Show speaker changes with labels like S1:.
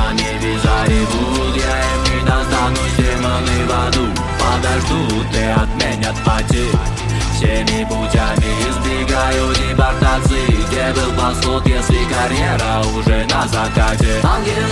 S1: на небе заревут, я им не достанусь, демоны в аду подождут и отменят потерь. Всеми путями избегаю депортации, где был послот, если карьера уже на закате. Ангелы